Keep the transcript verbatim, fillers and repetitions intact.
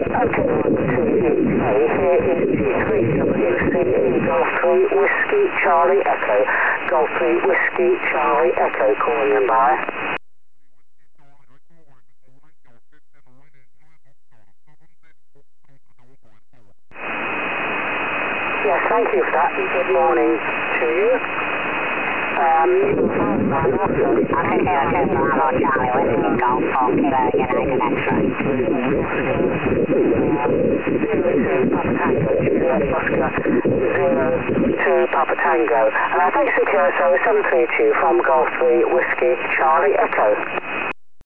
Okay, one, two, eight, eight. Here is G three W C E, Golf three, Whiskey, Charlie, Echo. Golf three, Whiskey, Charlie, Echo, calling in by. Yes, thank you for that. Good morning to you. Um, and also, I think zero two Bravo Charlie Whiskey Golf four Kilo United X-ray. zero two Papa Tango, Juliet Oscar, zero two Papa Tango. And our basic uh, service seven three two from Golf three, Whiskey, Charlie, Echo.